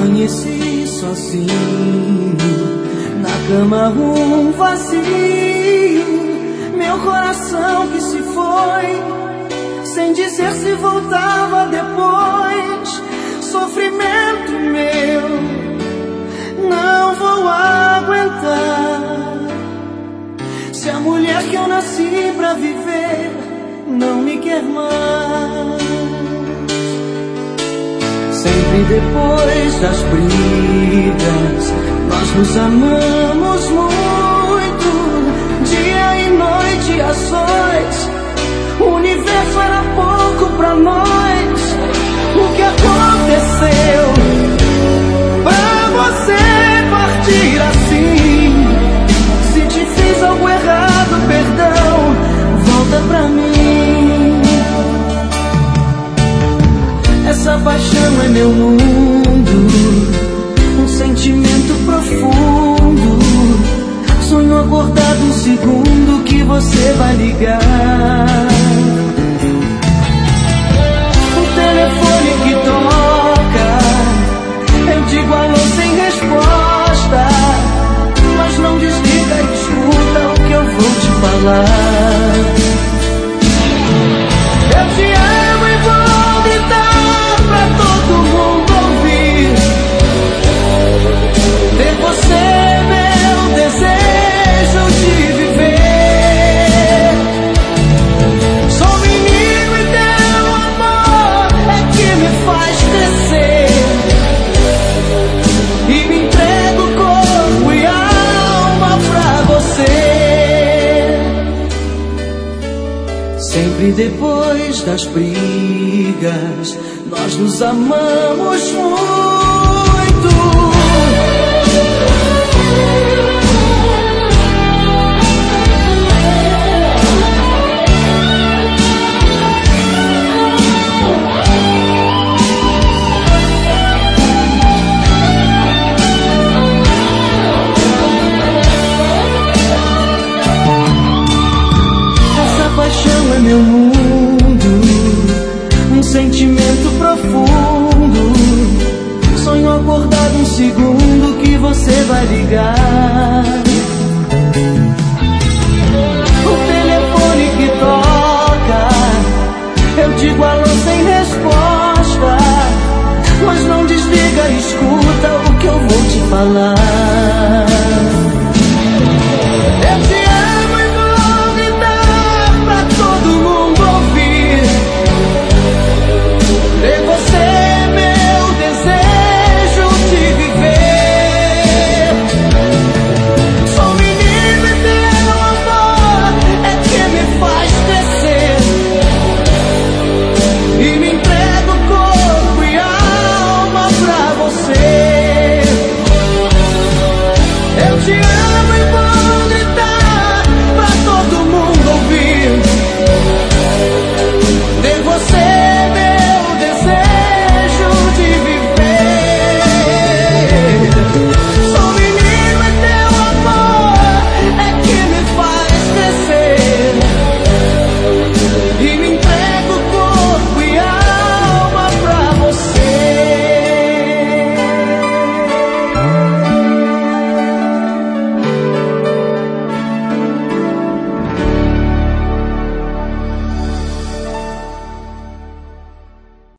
Amanheci sozinho, na cama um vazio, meu coração que se foi, sem dizer se voltava depois. Sofrimento meu, não vou aguentar. Se a mulher que eu nasci pra viver não me quer mais. Sempre depois das brigas, nós nos amamos muito, dia e noite a sós. O universo era pouco pra nós. O que aconteceu pra você partir assim? Se te fiz algo errado, perdão, volta pra mim. Essa paixão é meu mundo, um sentimento profundo. Sonho acordado um segundo que você vai ligar. O telefone que toca, eu digo alô sem resposta, mas não desliga, escuta o que eu vou te falar. Eu te amo e vou gritar pra todo mundo ouvir. Ter você é meu desejo de viver. Sou menino e teu amor é que me faz crescer, e me entrego corpo e alma pra você. Sempre depois das brigas, nós nos amamos muito. Essa paixão é meu mundo, um sentimento profundo. Sonho acordado um segundo que você vai ligar. O telefone que toca, eu digo alô sem resposta, mas não desliga, escuta o que eu vou te falar.